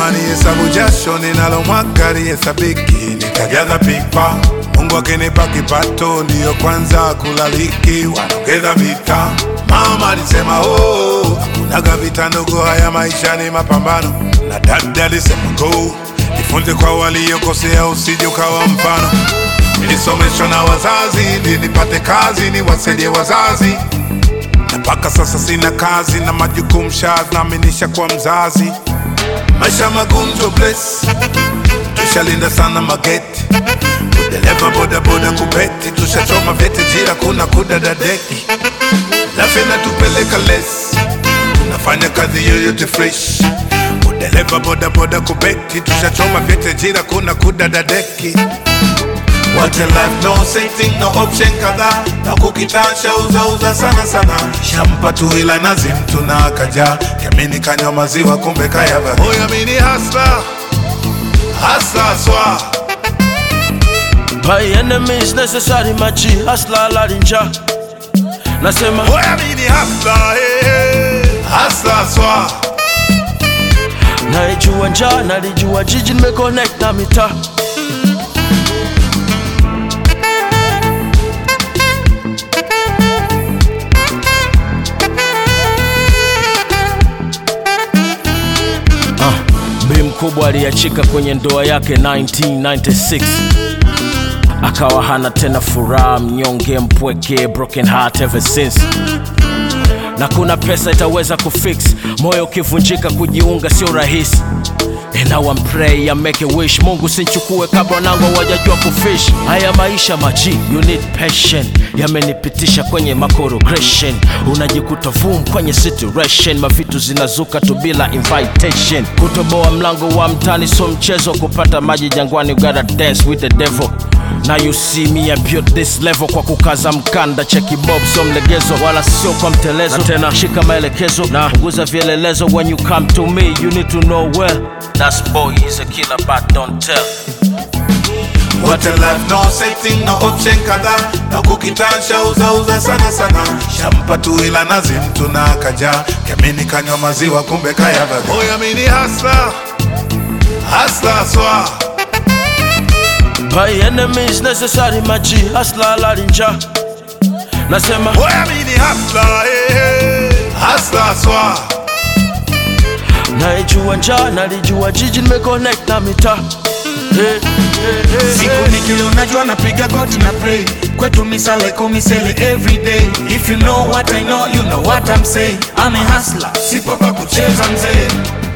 Nasema ni hesabu jasho ninalomwaga lihesabiki, nitajaza pipa. Mungu akinipa kipato ndiyo kwanza kulaliki, wanaongeza vita. Mama alisema hakunaga vita ndogo, haya maisha ni mapambano. Na dada alisema go, jifunze kwa waliokosea usije ukawa mfano. Nilisomeshwa na wazazi ili nipate kazi niwasaidie wazazi, na mpaka sasa sina kazi na majukumu shaaminisha kwa mzazi. Maisha magumu to bless, tushalinda sana mageti, kudeleva boda boda kubeti, tushachoma vyeti jira kuna kudadadeki. Lafe na tupeleka less, tunafanya kazi yoyote fresh, kudeleva boda boda kubeti, tushachoma vyeti jira kuna kudadadeki. What a life, no setting, no option kadha, na kukitansha uza sana sana. Shampa tu ila nazi mtu na akaja, kiamini kanywa maziwa kumbe kayaba. Oya mini hustler, hustler swa. My enemies necessary machi, hustler larinja. Nasema oya mini hustler, hustler swa. Naijua njaa, nalijua jiji, nimeconnect na mita. Bi mkubwa aliachika kwenye ndoa yake 1996, akawa hana tena furaha, mnyonge, mpweke, broken heart ever since. Na kuna pesa itaweza kufix moyo ukivunjika, kujiunga sio rahisi. And now I'm pray, I make a wish, Mungu sinchukue kabla nangu wajajua kufish. Haya maisha maji, you need patience, yamenipitisha kwenye makorogression. Unajikuta vum kwenye situation, mavitu zinazuka tu bila invitation. Kutoboa mlango wa mtani so mchezo, kupata maji jangwani, you gotta dance with the devil. Now you see me, I built this level kwa kukaza mkanda, cheki bob so mlegezo, wala sio kwa mtelezo. Na tena shika maelekezo na punguza vielelezo, when you come to me you need to know well, that's boy is a killer but don't tell. What a life, no setting, no option kadha, na kukitansha uza sana sana. Shampa tu ila nazi mtu na akaja, kiamini kanywa maziwa kumbe kayaba. Oya mini hustler, hustler swa. My enemies necessary machi, hustler larinja. Nasema oya mini hustler, hustler swa. Naijua njaa, nalijua jiji, nimeconnect na mita. Siku nikilo najua napiga goti na pray, kwetu misale komisele everyday. If you know what I know, you know what I'm saying. I'm a hustler, sipo pa kucheza mzee.